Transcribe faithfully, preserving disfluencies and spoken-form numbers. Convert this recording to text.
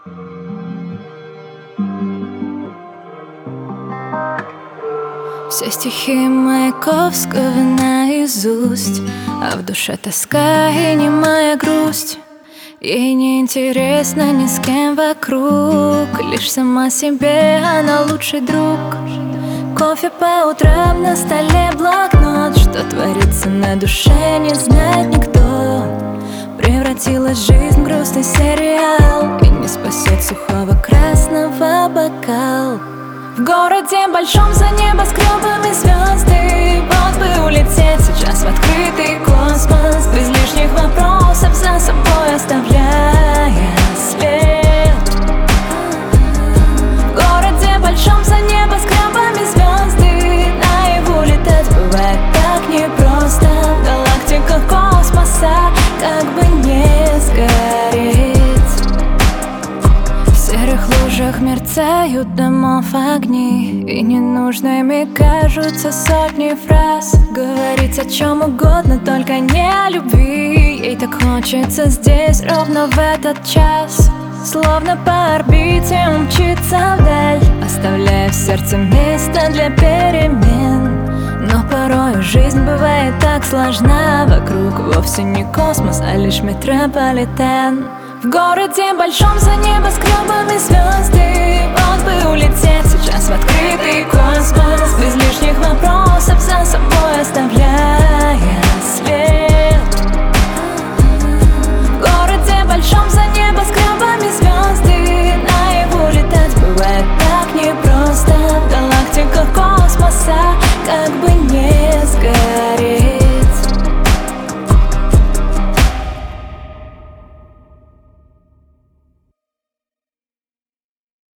Все стихи Маяковского наизусть, а в душе тоска и немая грусть. Ей не интересно ни с кем вокруг, лишь сама себе она лучший друг. Кофе по утрам, на столе блокнот. Что творится на душе, не знает никто. Превратилась жизнь в грустный сериал, и не спасет сухого красного бокал. В городе большом за небоскребами звезды. Вот бы улететь сейчас в открытый космос, без лишних вопросов, за собой оставляя след. В городе большом за небоскребами звезды. Наяву летать бывает так непросто. В галактиках космоса как бы не сгореть. В серых лужах мерцают домов огни, и ненужными кажутся сотни фраз. Говорить о чем угодно, только не о любви. Ей так хочется здесь ровно в этот час, словно по орбите умчиться вдаль, оставляя в сердце место для перемен. Но порой жизнь бывает так сложна. Вокруг вовсе не космос, а лишь метрополитен. В городе большом за небоскребами звезды. Вот бы улететь сейчас в открытый космос, без лишних вопросов, за собой оставляя след.